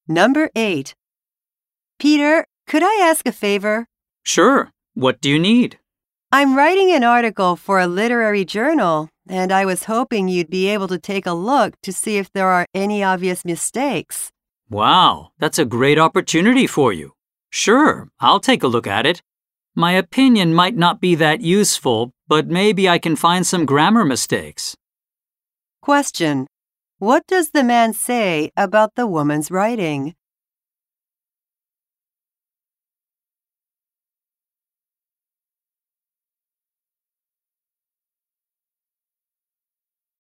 Number 8. Peter, could I ask a favor? Sure. What do you need? I'm writing an article for a literary journal, and I was hoping you'd be able to take a look to see if there are any obvious mistakes. Wow, that's a great opportunity for you. Sure, I'll take a look at it. My opinion might not be that useful, but maybe I can find some grammar mistakes. Question. What does the man say about the woman's writing?